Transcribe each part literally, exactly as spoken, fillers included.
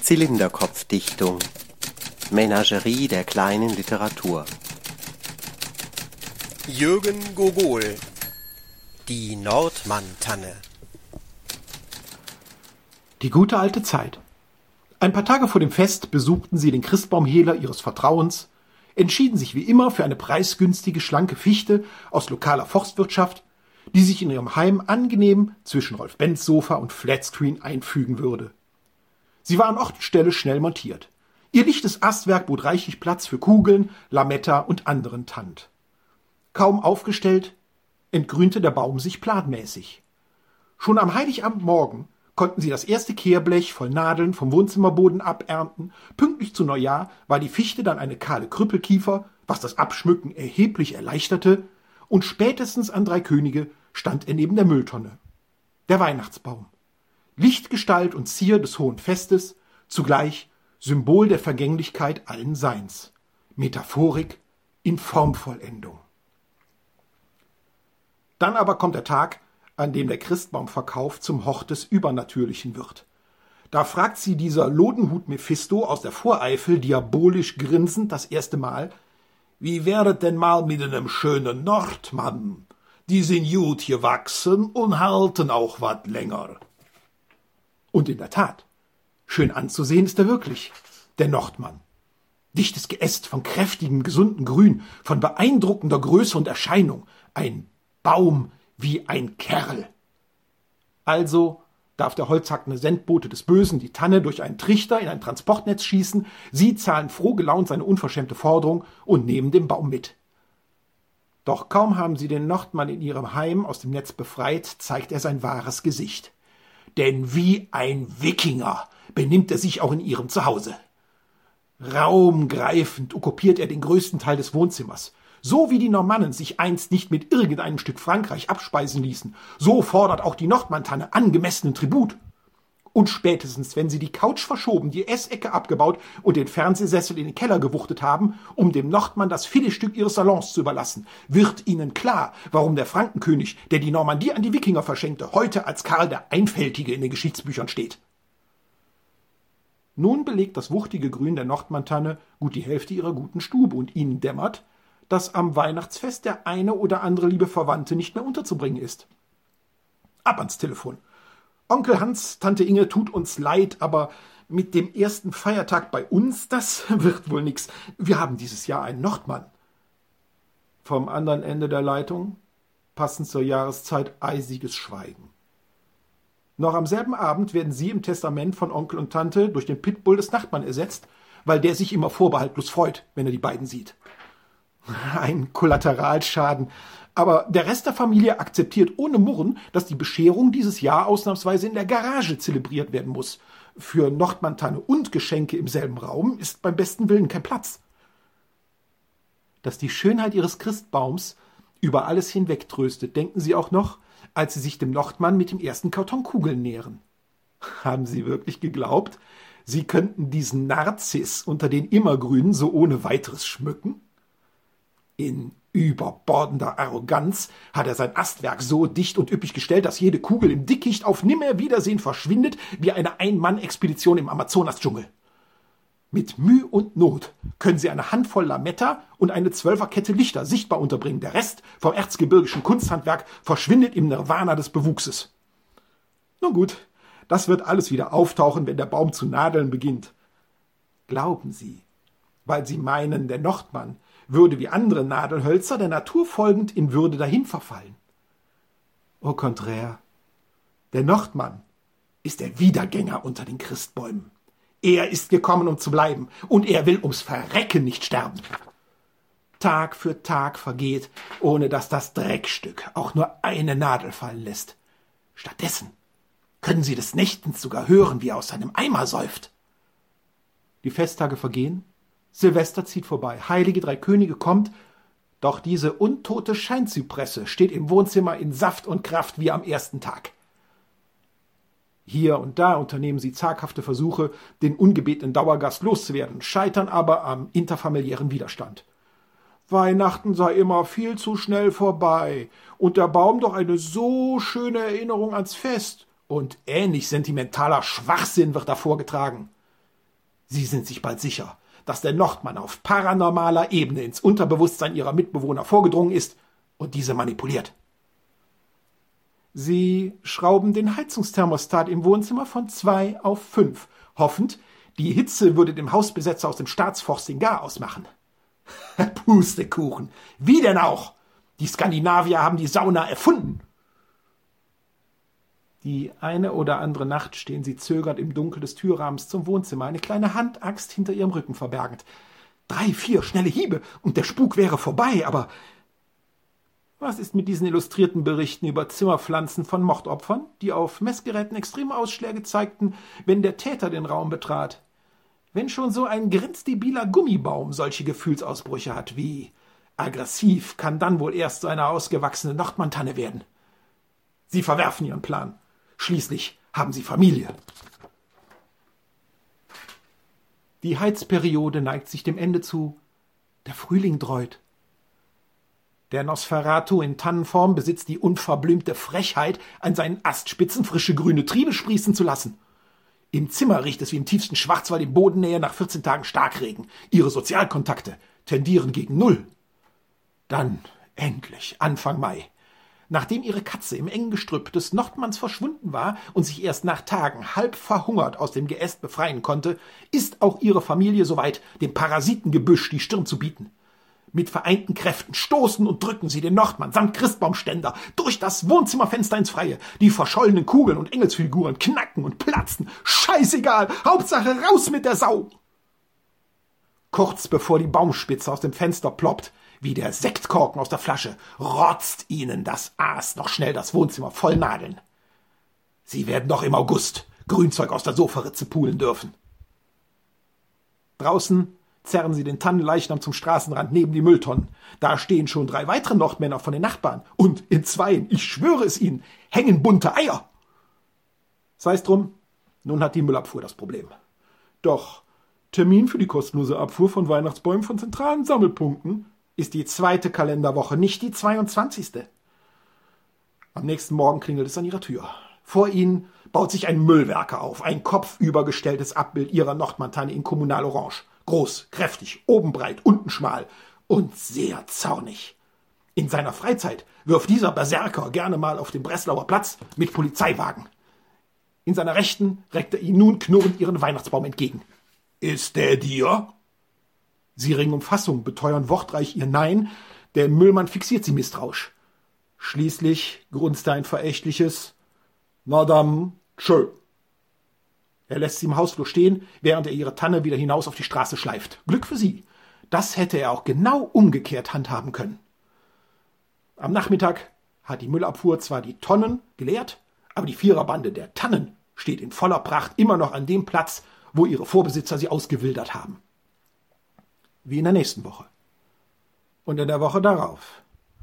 Zylinderkopfdichtung. Menagerie der kleinen Literatur. Jürgen Gogol. Die Nordmann-Tanne. Die gute alte Zeit. Ein paar Tage vor dem Fest besuchten sie den Christbaumhehler ihres Vertrauens, entschieden sich wie immer für eine preisgünstige, schlanke Fichte aus lokaler Forstwirtschaft, die sich in ihrem Heim angenehm zwischen Rolf-Benz-Sofa und Flatscreen einfügen würde. Sie war an Ort und Stelle schnell montiert. Ihr lichtes Astwerk bot reichlich Platz für Kugeln, Lametta und anderen Tand. Kaum aufgestellt, entgrünte der Baum sich planmäßig. Schon am Heiligabendmorgen konnten sie das erste Kehrblech voll Nadeln vom Wohnzimmerboden abernten. Pünktlich zu Neujahr war die Fichte dann eine kahle Krüppelkiefer, was das Abschmücken erheblich erleichterte, und spätestens an Drei Könige stand er neben der Mülltonne. Der Weihnachtsbaum. Lichtgestalt und Zier des hohen Festes, zugleich Symbol der Vergänglichkeit allen Seins. Metaphorik in Formvollendung. Dann aber kommt der Tag, an dem der Christbaumverkauf zum Hort des Übernatürlichen wird. Da fragt sie dieser Lodenhut Mephisto aus der Voreifel diabolisch grinsend das erste Mal: Wie wäret denn mal mit einem schönen Nordmann? Die sind gut gewachsen und halten auch wat länger. Und in der Tat, schön anzusehen ist er wirklich, der Nordmann. Dichtes Geäst von kräftigem, gesunden Grün, von beeindruckender Größe und Erscheinung, ein Baum wie ein Kerl. Also darf der holzhackende Sendbote des Bösen die Tanne durch einen Trichter in ein Transportnetz schießen, sie zahlen froh gelaunt seine unverschämte Forderung und nehmen den Baum mit. Doch kaum haben sie den Nordmann in ihrem Heim aus dem Netz befreit, zeigt er sein wahres Gesicht. Denn wie ein Wikinger benimmt er sich auch in ihrem Zuhause. Raumgreifend okkupiert er den größten Teil des Wohnzimmers. So wie die Normannen sich einst nicht mit irgendeinem Stück Frankreich abspeisen ließen, so fordert auch die Nordmann-Tanne angemessenen Tribut. Und spätestens, wenn sie die Couch verschoben, die Essecke abgebaut und den Fernsehsessel in den Keller gewuchtet haben, um dem Nordmann das Filetstück ihres Salons zu überlassen, wird ihnen klar, warum der Frankenkönig, der die Normandie an die Wikinger verschenkte, heute als Karl der Einfältige in den Geschichtsbüchern steht. Nun belegt das wuchtige Grün der Nordmann-Tanne gut die Hälfte ihrer guten Stube und ihnen dämmert, dass am Weihnachtsfest der eine oder andere liebe Verwandte nicht mehr unterzubringen ist. Ab ans Telefon. Onkel Hans, Tante Inge, tut uns leid, aber mit dem ersten Feiertag bei uns, das wird wohl nix. Wir haben dieses Jahr einen Nordmann. Vom anderen Ende der Leitung, passend zur Jahreszeit, eisiges Schweigen. Noch am selben Abend werden sie im Testament von Onkel und Tante durch den Pitbull des Nachbarn ersetzt, weil der sich immer vorbehaltlos freut, wenn er die beiden sieht. Ein Kollateralschaden. Aber der Rest der Familie akzeptiert ohne Murren, dass die Bescherung dieses Jahr ausnahmsweise in der Garage zelebriert werden muss. Für Nordmann-Tanne und Geschenke im selben Raum ist beim besten Willen kein Platz. Dass die Schönheit ihres Christbaums über alles hinweg tröstet, denken sie auch noch, als sie sich dem Nordmann mit dem ersten Karton Kugeln nähern. Haben sie wirklich geglaubt, sie könnten diesen Narziss unter den Immergrünen so ohne weiteres schmücken? In überbordender Arroganz hat er sein Astwerk so dicht und üppig gestellt, dass jede Kugel im Dickicht auf Nimmerwiedersehen verschwindet, wie eine Ein-Mann-Expedition im Amazonas-Dschungel. Mit Mühe und Not können sie eine Handvoll Lametta und eine Zwölferkette Lichter sichtbar unterbringen. Der Rest vom erzgebirgischen Kunsthandwerk verschwindet im Nirvana des Bewuchses. Nun gut, das wird alles wieder auftauchen, wenn der Baum zu nadeln beginnt. Glauben Sie, weil Sie meinen, der Nordmann würde wie andere Nadelhölzer der Natur folgend in Würde dahin verfallen. Au contraire, der Nordmann ist der Wiedergänger unter den Christbäumen. Er ist gekommen, um zu bleiben, und er will ums Verrecken nicht sterben. Tag für Tag vergeht, ohne dass das Dreckstück auch nur eine Nadel fallen lässt. Stattdessen können Sie des Nächtens sogar hören, wie er aus seinem Eimer säuft. Die Festtage vergehen, Silvester zieht vorbei, Heilige Drei Könige kommt, doch diese untote Scheinzypresse steht im Wohnzimmer in Saft und Kraft wie am ersten Tag. Hier und da unternehmen sie zaghafte Versuche, den ungebetenen Dauergast loszuwerden, scheitern aber am interfamiliären Widerstand. Weihnachten sei immer viel zu schnell vorbei und der Baum doch eine so schöne Erinnerung ans Fest. Und ähnlich sentimentaler Schwachsinn wird da vorgetragen. Sie sind sich bald sicher, dass der Nordmann auf paranormaler Ebene ins Unterbewusstsein ihrer Mitbewohner vorgedrungen ist und diese manipuliert. Sie schrauben den Heizungsthermostat im Wohnzimmer von zwei auf fünf, hoffend, die Hitze würde dem Hausbesetzer aus dem Staatsforst den Gar ausmachen. Pustekuchen, wie denn auch? Die Skandinavier haben die Sauna erfunden. Die eine oder andere Nacht stehen sie zögernd im Dunkel des Türrahmens zum Wohnzimmer, eine kleine Handaxt hinter ihrem Rücken verbergend. Drei, vier schnelle Hiebe und der Spuk wäre vorbei, aber was ist mit diesen illustrierten Berichten über Zimmerpflanzen von Mordopfern, die auf Messgeräten extreme Ausschläge zeigten, wenn der Täter den Raum betrat? Wenn schon so ein grenzdebiler Gummibaum solche Gefühlsausbrüche hat wie aggressiv, kann dann wohl erst so eine ausgewachsene Nordmantanne werden. Sie verwerfen ihren Plan. Schließlich haben sie Familie. Die Heizperiode neigt sich dem Ende zu. Der Frühling dräut. Der Nosferatu in Tannenform besitzt die unverblümte Frechheit, an seinen Astspitzen frische grüne Triebe sprießen zu lassen. Im Zimmer riecht es wie im tiefsten Schwarzwald in Bodennähe nach vierzehn Tagen Starkregen. Ihre Sozialkontakte tendieren gegen Null. Dann, endlich, Anfang Mai. Nachdem ihre Katze im engen Gestrüpp des Nordmanns verschwunden war und sich erst nach Tagen halb verhungert aus dem Geäst befreien konnte, ist auch ihre Familie soweit, dem Parasitengebüsch die Stirn zu bieten. Mit vereinten Kräften stoßen und drücken sie den Nordmann samt Christbaumständer durch das Wohnzimmerfenster ins Freie. Die verschollenen Kugeln und Engelsfiguren knacken und platzen. Scheißegal, Hauptsache raus mit der Sau! Kurz bevor die Baumspitze aus dem Fenster ploppt, wie der Sektkorken aus der Flasche, rotzt ihnen das Aas noch schnell das Wohnzimmer voll Nadeln. Sie werden doch im August Grünzeug aus der Sofaritze pulen dürfen. Draußen zerren sie den Tannenleichnam zum Straßenrand neben die Mülltonnen. Da stehen schon drei weitere Nordmänner von den Nachbarn. Und in zweien, ich schwöre es ihnen, hängen bunte Eier. Sei's drum, nun hat die Müllabfuhr das Problem. Doch Termin für die kostenlose Abfuhr von Weihnachtsbäumen von zentralen Sammelpunkten ist die zweite Kalenderwoche, nicht die zweiundzwanzigste. Am nächsten Morgen klingelt es an ihrer Tür. Vor ihnen baut sich ein Müllwerker auf, ein kopfübergestelltes Abbild ihrer Nordmantanne in Kommunalorange. Groß, kräftig, oben breit, unten schmal und sehr zornig. In seiner Freizeit wirft dieser Berserker gerne mal auf dem Breslauer Platz mit Polizeiwagen. In seiner Rechten reckt er ihnen nun knurrend ihren Weihnachtsbaum entgegen. »Ist der dir?« Sie ringen um Fassung, beteuern wortreich ihr Nein. Der Müllmann fixiert sie misstrauisch. Schließlich grunzt er ein verächtliches »Madame, tschö«. Er lässt sie im Hausflur stehen, während er ihre Tanne wieder hinaus auf die Straße schleift. Glück für sie. Das hätte er auch genau umgekehrt handhaben können. Am Nachmittag hat die Müllabfuhr zwar die Tonnen geleert, aber die Viererbande der Tannen steht in voller Pracht immer noch an dem Platz, wo ihre Vorbesitzer sie ausgewildert haben. Wie in der nächsten Woche. Und in der Woche darauf.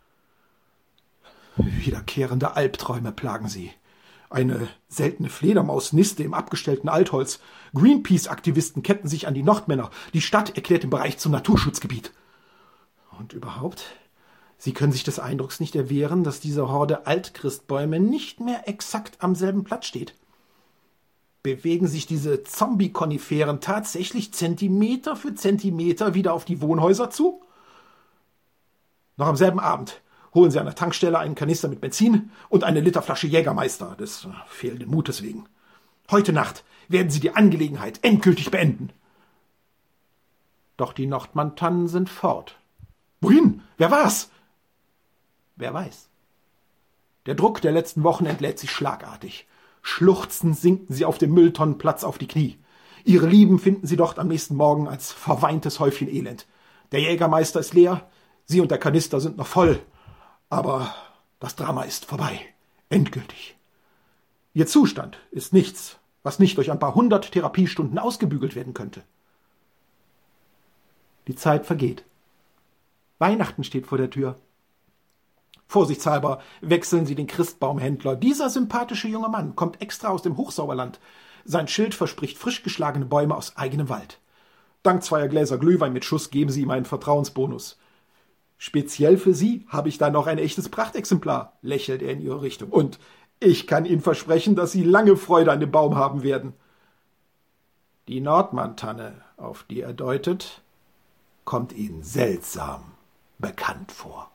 Wiederkehrende Albträume plagen sie. Eine seltene Fledermausniste im abgestellten Altholz. Greenpeace-Aktivisten ketten sich an die Nordmänner. Die Stadt erklärt den Bereich zum Naturschutzgebiet. Und überhaupt, sie können sich des Eindrucks nicht erwehren, dass diese Horde Altchristbäume nicht mehr exakt am selben Platz steht. Bewegen sich diese Zombie-Koniferen tatsächlich Zentimeter für Zentimeter wieder auf die Wohnhäuser zu? Noch am selben Abend holen sie an der Tankstelle einen Kanister mit Benzin und eine Literflasche Jägermeister, des fehlenden Mutes wegen. Heute Nacht werden sie die Angelegenheit endgültig beenden. Doch die Nordmantannen sind fort. Wohin? Wer war's? Wer weiß. Der Druck der letzten Wochen entlädt sich schlagartig. Schluchzend sinken sie auf dem Mülltonnenplatz auf die Knie. Ihre Lieben finden sie dort am nächsten Morgen als verweintes Häufchen Elend. Der Jägermeister ist leer, sie und der Kanister sind noch voll. Aber das Drama ist vorbei. Endgültig. Ihr Zustand ist nichts, was nicht durch ein paar hundert Therapiestunden ausgebügelt werden könnte. Die Zeit vergeht. Weihnachten steht vor der Tür. Vorsichtshalber wechseln sie den Christbaumhändler. Dieser sympathische junge Mann kommt extra aus dem Hochsauerland. Sein Schild verspricht frisch geschlagene Bäume aus eigenem Wald. Dank zweier Gläser Glühwein mit Schuss geben sie ihm einen Vertrauensbonus. Speziell für Sie habe ich da noch ein echtes Prachtexemplar, lächelt er in ihre Richtung. Und ich kann Ihnen versprechen, dass Sie lange Freude an dem Baum haben werden. Die Nordmann-Tanne, auf die er deutet, kommt Ihnen seltsam bekannt vor.